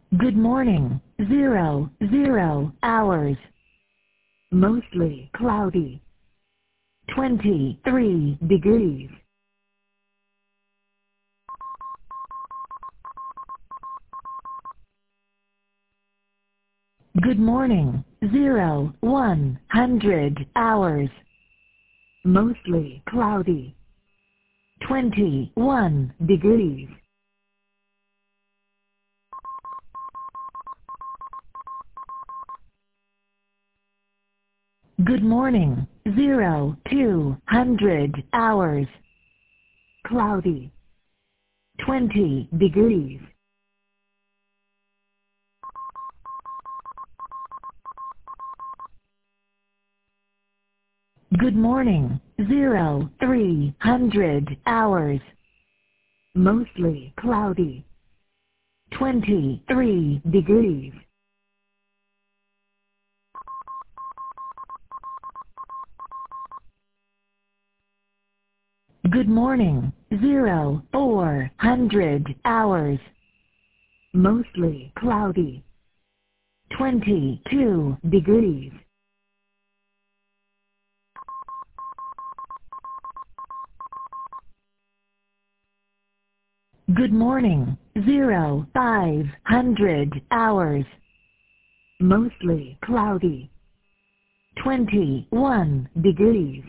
Good morning. 00 hours. Mostly cloudy. 23 degrees. Good morning. 100 hours. Mostly cloudy. 21 degrees. Good morning. 200 hours. Cloudy. 20 degrees. Good morning. 300 hours. Mostly cloudy. 23 degrees. Good morning. 400 hours. Mostly cloudy. 22 degrees. Good morning. 500 hours. Mostly cloudy. 21 degrees.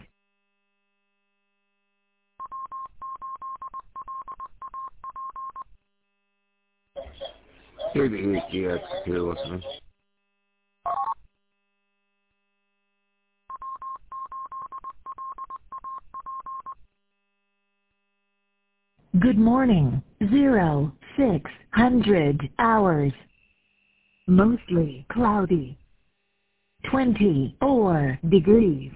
Here the HGX here listening. Good morning. 600 hours. Mostly cloudy. 24 degrees.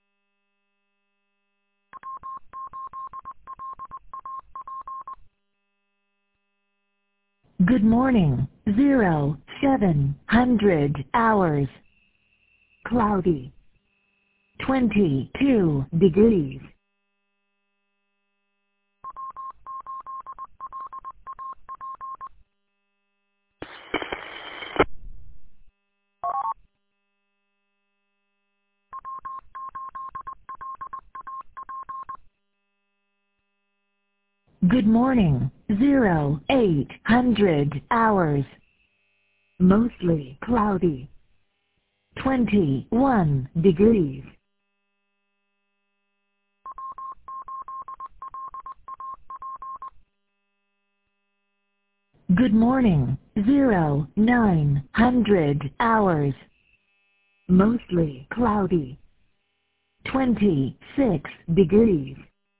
Good morning. 700 hours. Cloudy. 22 degrees. Good morning. 800 hours. Mostly cloudy. 21 degrees. Good morning. 900 hours. Mostly cloudy. 26 degrees.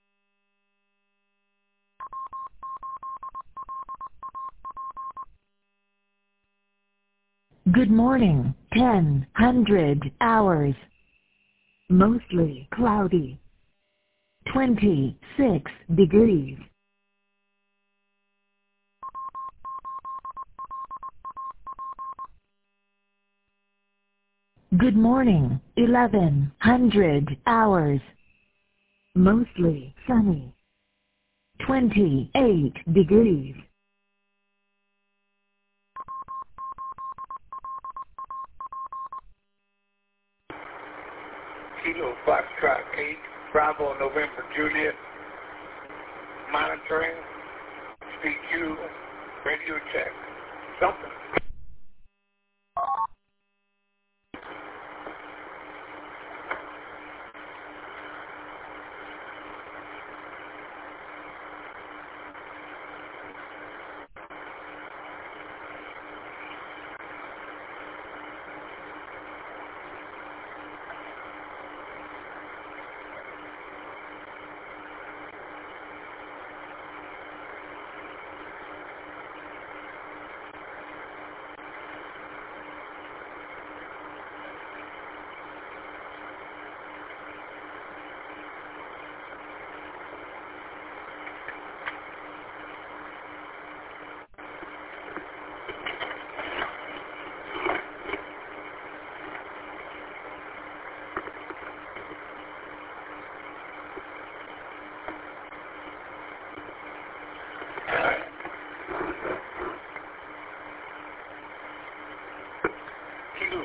Good morning. 1000 hours. Mostly cloudy. 26 degrees. Good morning. 1100 hours. Mostly sunny. 28 degrees. Kilo Foxtrot 8, Bravo November Juliet, monitoring, speak you, radio check, something.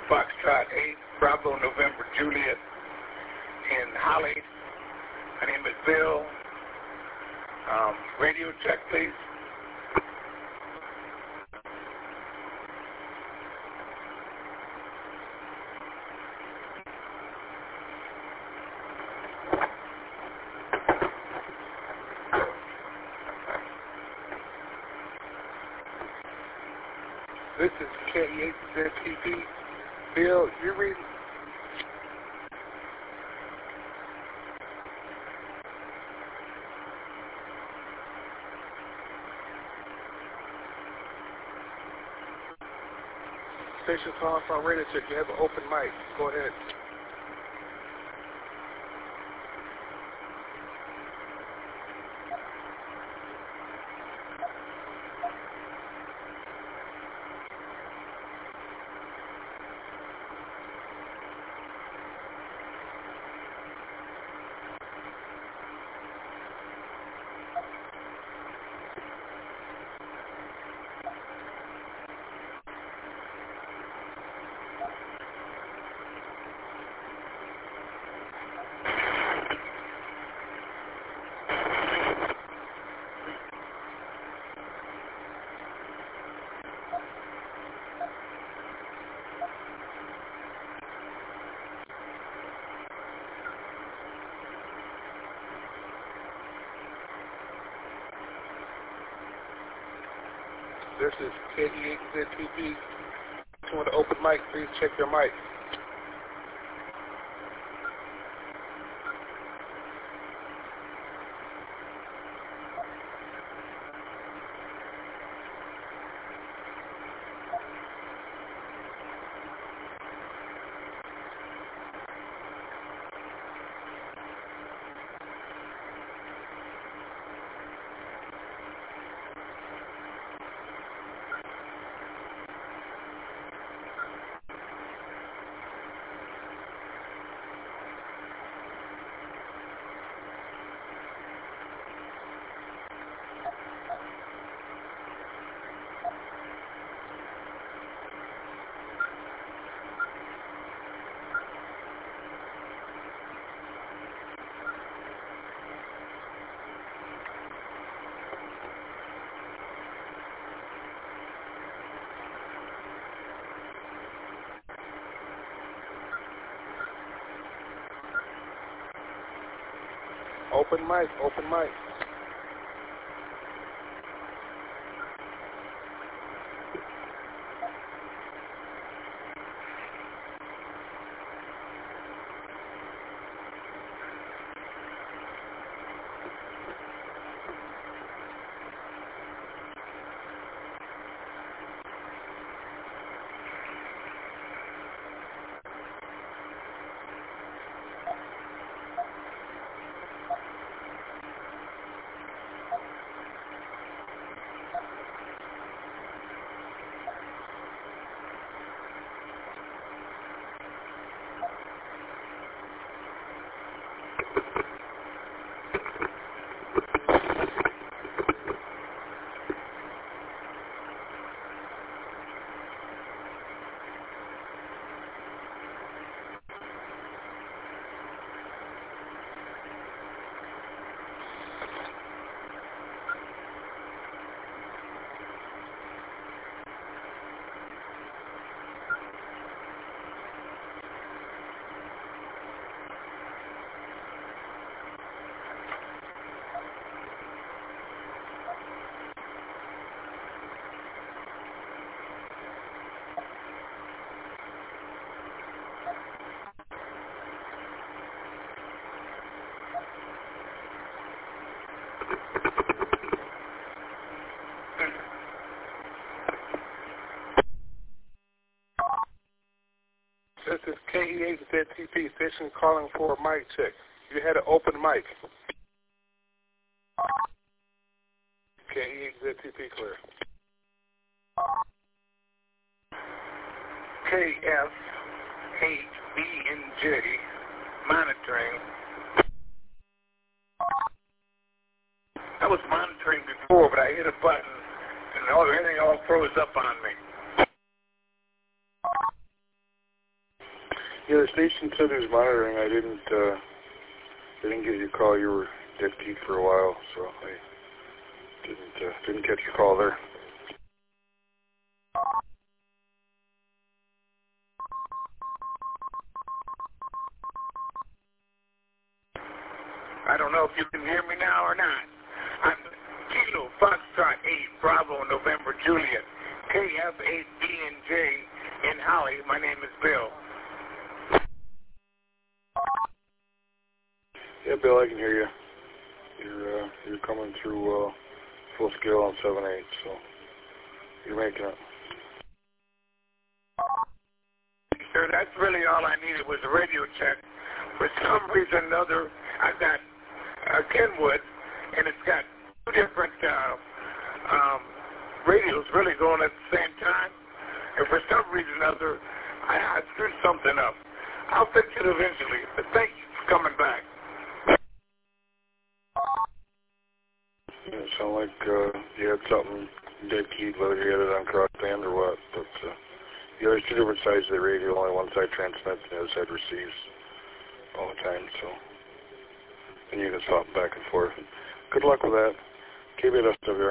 Foxtrot 8, Bravo, November, Juliet, in Holly. My name is Bill. Radio check, please. This is K8ZTP. Bill, you read. Station calling from Radio Check. You have an open mic. Go ahead. This is K8ZTP. If you want to open mic, please check your mic. Open mic, open mic. This is K8ZTP station calling for a mic check. You had an open mic. K8ZTP clear. KF8BNJ monitoring. I was monitoring before, but I hit a button and everything all froze up on me. Yeah, the station said it was monitoring. I didn't get your call. You were dead keyed for a while, so I didn't catch your call there. I don't know if you can hear me now or not. I'm Kilo Foxtrot 8 Bravo November Juliet KF8BNJ in Holly. My name is Bill. Yeah, Bill, I can hear you. You're coming through full scale on 7/8, so you're making it. Sir, that's really all I needed was a radio check. For some reason or another, I've got Kenwood, and it's got two different radios really going at the same time. And for some reason or another, I screwed something up. I'll fix it eventually, but thank you for coming back. Yeah, it sounded like you had something dead keyed, whether you had it on crossband or what. But there's two different sides of the radio. Only one side transmits and the other side receives all the time. So, and you can swap back and forth. Good luck with that. KBSWR.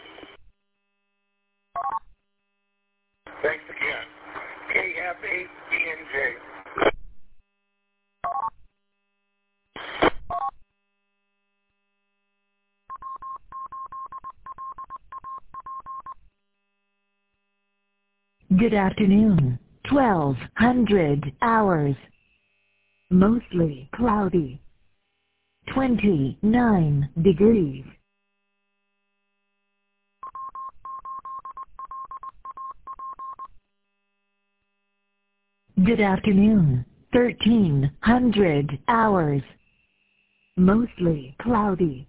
Thanks again. KF8BNJ. Good afternoon. 1200 hours. Mostly cloudy. 29 degrees. Good afternoon. 1300 hours. Mostly cloudy.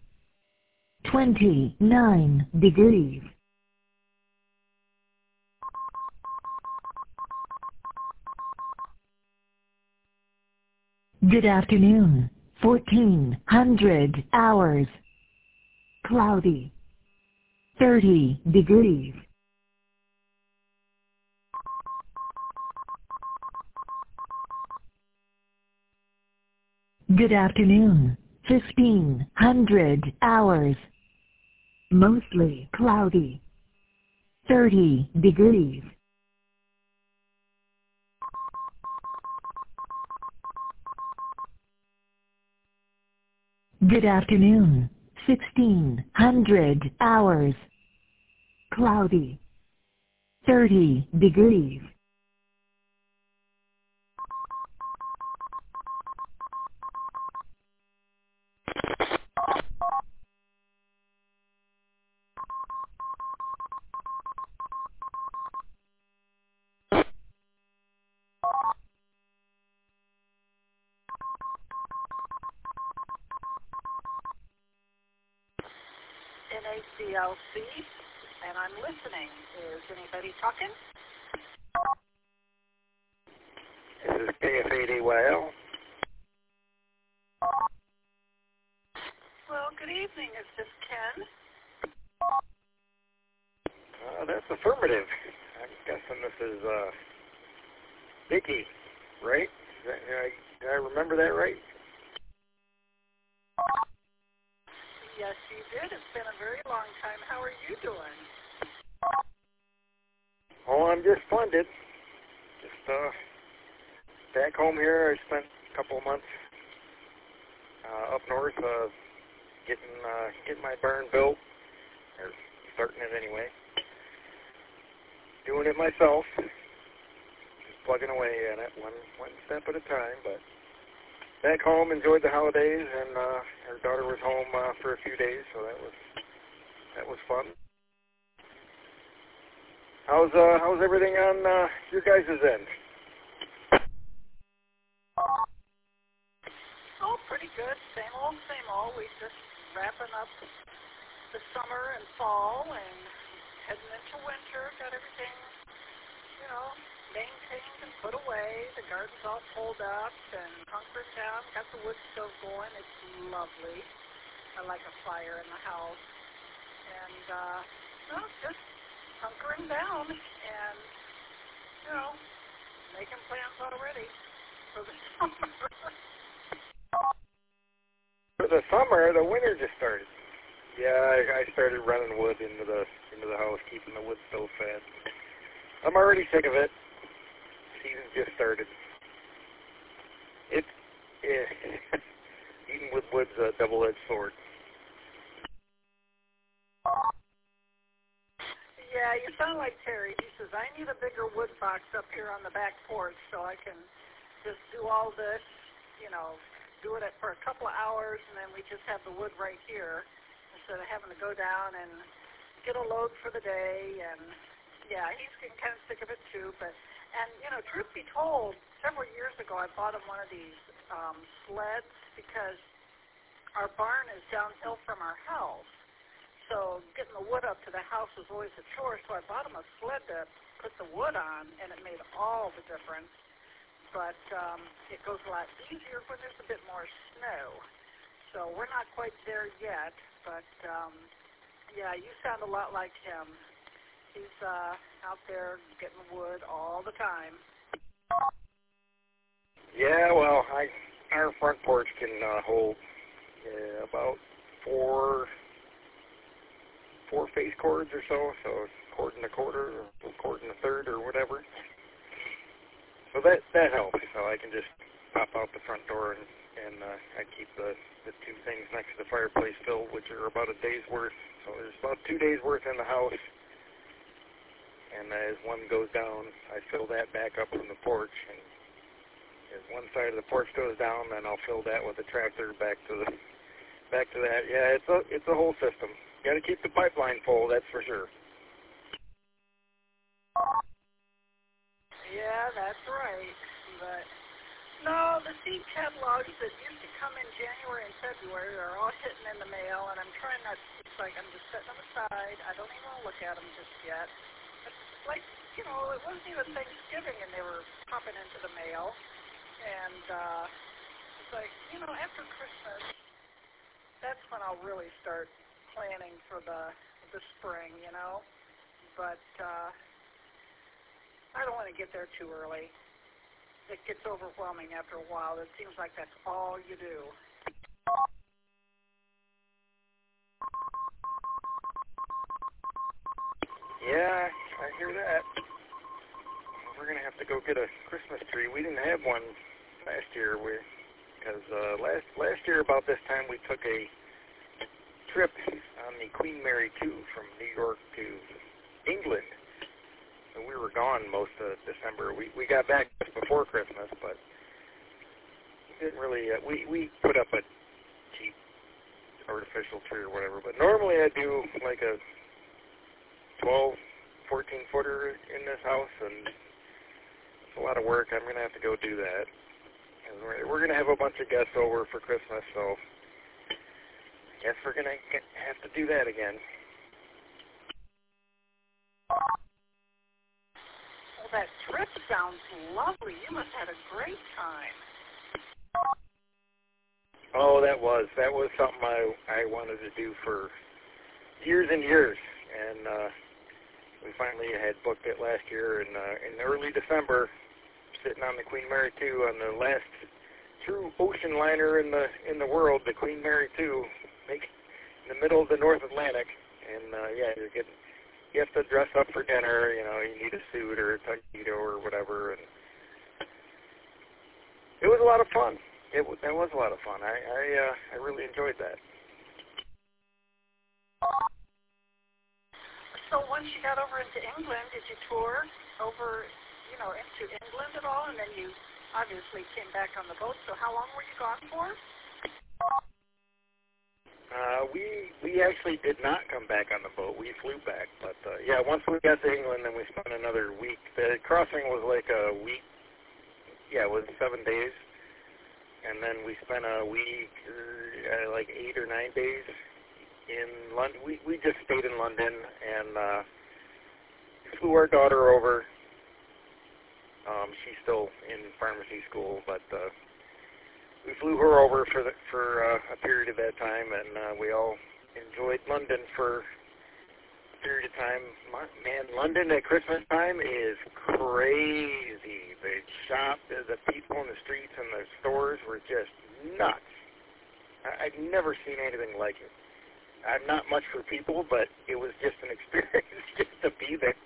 29 degrees. Good afternoon. 1400 hours. Cloudy. 30 degrees. Good afternoon. 1500 hours. Mostly cloudy. 30 degrees. Good afternoon. 1600 hours. Cloudy. 30 degrees. NACLC, and I'm listening. Is anybody talking? This is KF8AYL. Well, good evening. Is this Ken? That's affirmative. I'm guessing this is Vicky, right? Did I remember that right? Yes, you did. It's been a very long time. How are you doing? Oh, I'm just splendid. Just back home here. I spent a couple of months up north getting my barn built, or starting it anyway. Doing it myself, just plugging away at it, one step at a time. But back home, enjoyed the holidays, and our daughter was home for a few days, so that was fun. How's everything on your guys' end? Oh, pretty good. Same old, same old. We just wrapping up the summer and fall and heading into winter. Got everything, maintained and put away. The garden's all pulled up and hunkered down. Got the wood stove going. It's lovely. I like a fire in the house. And, just hunkering down and, making plans already. for the summer. For the summer, the winter just started. Yeah, I started running wood into the house, keeping the wood stove fed. I'm already sick of it. Season's just started. Eating with wood's a double-edged sword. Yeah, you sound like Terry. He says, I need a bigger wood box up here on the back porch so I can just do all this, do it for a couple of hours, and then we just have the wood right here instead of having to go down and get a load for the day. And, yeah, he's getting kind of sick of it, too. And truth be told, several years ago I bought him one of these sleds because our barn is downhill from our house. So getting the wood up to the house was always a chore, so I bought him a sled to put the wood on, and it made all the difference. But it goes a lot easier when there's a bit more snow. So we're not quite there yet, but yeah, you sound a lot like him. He's out there getting wood all the time. Yeah, well, our front porch can hold about four face cords or so a cord and a quarter, or a cord and a third, or whatever. So that helps. So I can just pop out the front door and I keep the two things next to the fireplace filled, which are about a day's worth. So there's about 2 days worth in the house. And as one goes down, I fill that back up from the porch. And as one side of the porch goes down, then I'll fill that with the tractor back to that. Yeah, it's a whole system. Got to keep the pipeline full, that's for sure. Yeah, that's right. But no, the seed catalogs that used to come in January and February are all hitting in the mail, and I'm trying not to. It's like I'm just setting them aside. I don't even want to look at them just yet. It's like, it wasn't even Thanksgiving, and they were popping into the mail. And it's like, after Christmas, that's when I'll really start planning for the spring, But I don't want to get there too early. It gets overwhelming after a while. It seems like that's all you do. Yeah, I hear that. We're going to have to go get a Christmas tree. We didn't have one last year because last year about this time we took a trip on the Queen Mary 2 from New York to England. And we were gone most of December. We got back just before Christmas, but we didn't really. We put up a cheap artificial tree or whatever. But normally I do like a 12, 14 footer in this house, and it's a lot of work. I'm going to have to go do that. And we're going to have a bunch of guests over for Christmas, so I guess we're going to have to do that again. Well, that trip sounds lovely. You must have had a great time. Oh, that was something I wanted to do for years and years, and we finally had booked it last year in early December, sitting on the Queen Mary 2 on the last true ocean liner in the world, the Queen Mary 2, in the middle of the North Atlantic, and you have to dress up for dinner. You need a suit or a tuxedo or whatever, and it was a lot of fun. That was a lot of fun. I really enjoyed that. So once you got over into England, did you tour over, into England at all? And then you obviously came back on the boat. So how long were you gone for? We actually did not come back on the boat. We flew back. But, once we got to England, then we spent another week. The crossing was like a week. Yeah, it was 7 days. And then we spent a week, like 8 or 9 days in London. We just stayed in London and flew our daughter over. She's still in pharmacy school, but we flew her over for a period of that time, and we all enjoyed London for a period of time. Man, London at Christmas time is crazy. The shop, the people in the streets and the stores were just nuts. I'd never seen anything like it. I'm not much for people, but it was just an experience just to be there.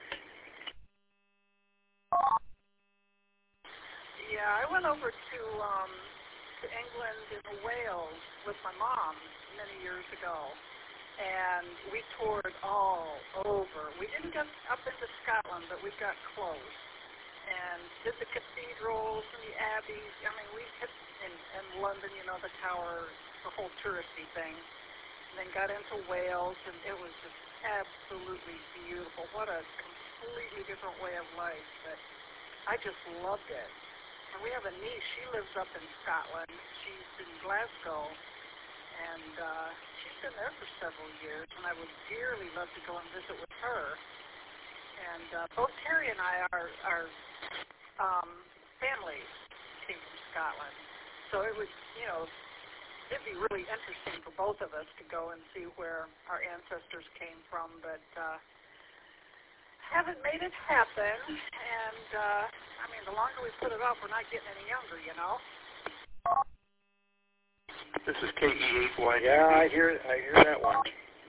Yeah, I went over to England and Wales with my mom many years ago, and we toured all over. We didn't get up into Scotland, but we got close and did the cathedrals and the abbeys. I mean, we hit in London, you know, the tower, the whole touristy thing. And then got into Wales, and it was just absolutely beautiful. What a completely different way of life, but I just loved it. And we have a niece, she lives up in Scotland. She's in Glasgow, and she's been there for several years, and I would dearly love to go and visit with her. And both Terry and I, our families came from Scotland. So it was, you know, it'd be really interesting for both of us to go and see where our ancestors came from, but haven't made it happen. And, I mean, the longer we put it off, we're not getting any younger, you know? This is KE8Y. Yeah, I hear that one.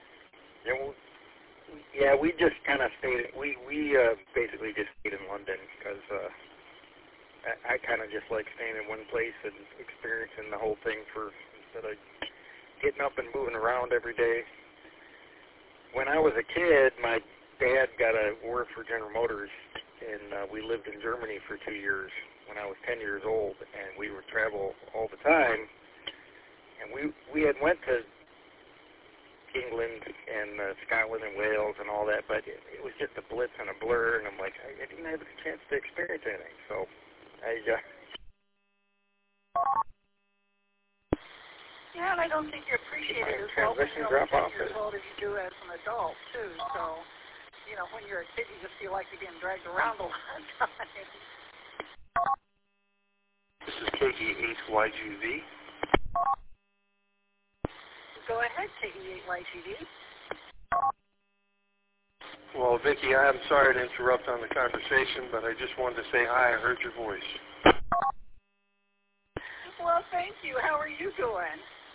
Yeah, we just kind of stayed. We basically just stayed in London because I kind of just like staying in one place and experiencing the whole thing instead of getting up and moving around every day. When I was a kid, my dad got to work for General Motors, and we lived in Germany for 2 years when I was 10 years old, and we would travel all the time. And we had went to England and Scotland and Wales and all that, but it was just a blitz and a blur, and I'm like, I didn't have a chance to experience anything. So yeah, and I don't think you appreciate it as well when you're 10 years old as you do as an adult, too. So, you know, when you're a kid, you just feel like you're being dragged around a lot of times. This is KE8YGV. Go ahead, KE8YGV. Well, Vicki, I'm sorry to interrupt on the conversation, but I just wanted to say hi. I heard your voice. Well, thank you. How are you doing?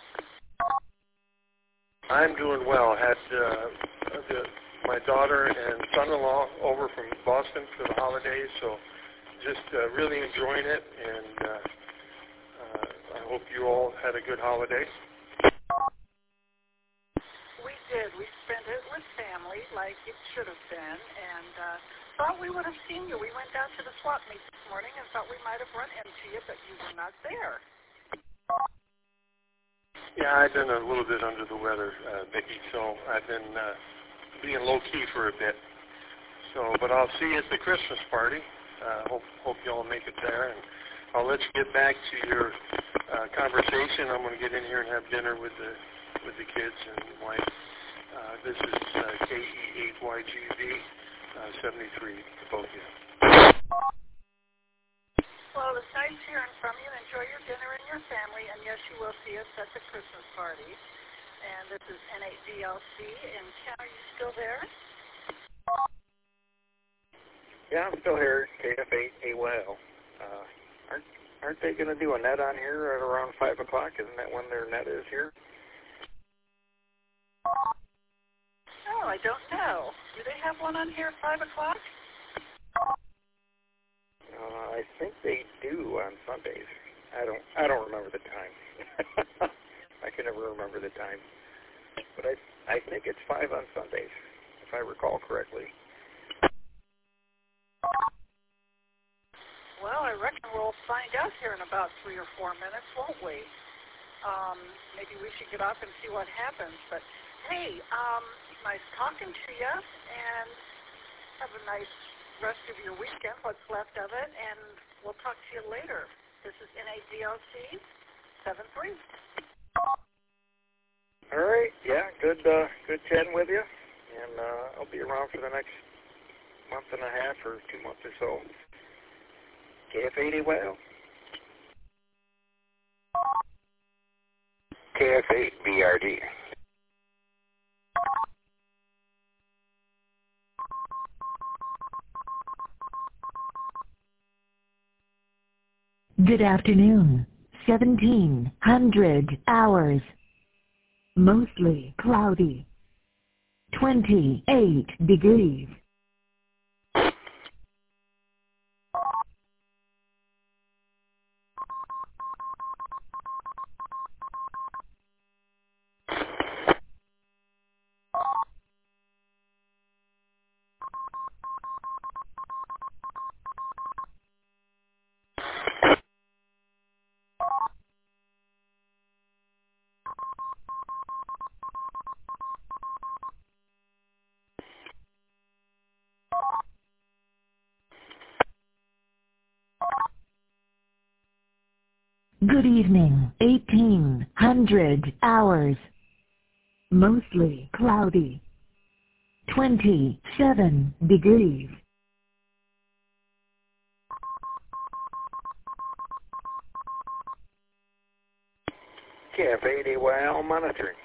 I'm doing well. Had my daughter and son-in-law over from Boston for the holidays, so just really enjoying it, and I hope you all had a good holiday. We did. We spent it with family like it should have been, and thought we would have seen you. We went down to the swap meet this morning and thought we might have run into you, but you were not there. Yeah, I've been a little bit under the weather, Vicki, so I've been being low-key for a bit. So, but I'll see you at the Christmas party. Hope you all make it there, and I'll let you get back to your conversation. I'm going to get in here and have dinner with the kids and wife. This is KE8YGV 73 to both of you. Well, it's nice hearing from you. Enjoy your dinner and your family, and yes, you will see us at the Christmas party. And this is N8DLC, and Ken, are you still there? Yeah, I'm still here, KF8AYL. Aren't they going to do a net on here at around 5 o'clock? Isn't that when their net is here? Oh, I don't know. Do they have one on here at 5 o'clock? I think they do on Sundays. I don't remember the time. I can never remember the time. But I think it's 5 on Sundays, if I recall correctly. Well, I reckon we'll find out here in about 3 or 4 minutes, won't we? Maybe we should get off and see what happens. But, hey, nice talking to you, and have a nice rest of your weekend, what's left of it, and we'll talk to you later. This is NADLC 73. All right, yeah, good chatting with you, and I'll be around for the next month and a half or 2 months or so. KF8AYL. KF8BRD. Good afternoon. 1700 hours. Mostly cloudy. 28 degrees. Good evening. 1800 hours. Mostly cloudy. 27 degrees. Cafe de Wow monitoring.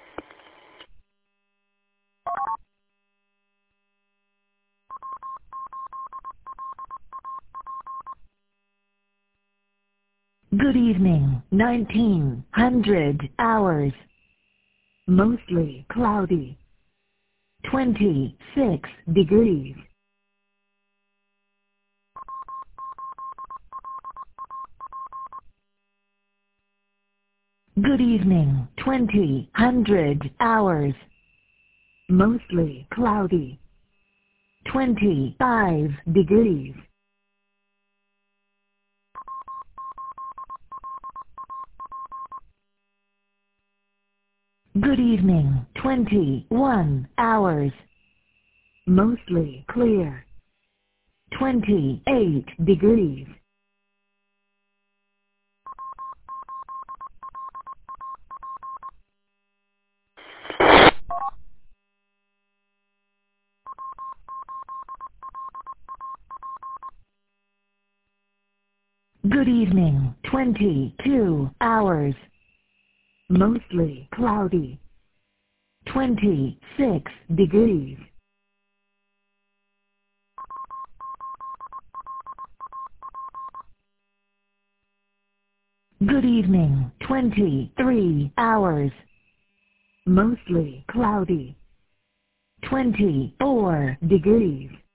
Good evening. 1900 hours. Mostly cloudy. 26 degrees. Good evening. 2000 hours. Mostly cloudy. 25 degrees. Good evening. 21 hours. Mostly clear. 28 degrees. Good evening. 22 hours. Mostly cloudy. 26 degrees. Good evening. 23 hours. Mostly cloudy. 24 degrees.